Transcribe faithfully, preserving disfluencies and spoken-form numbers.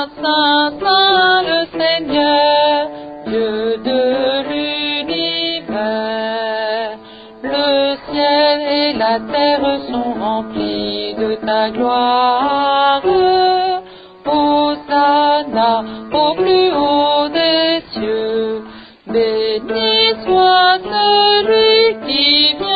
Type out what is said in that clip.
Saint, Saint le Seigneur, Dieu de l'univers. Le ciel et la terre sont remplis de ta gloire. Hosanna au plus haut des cieux. Béni soit celui qui vient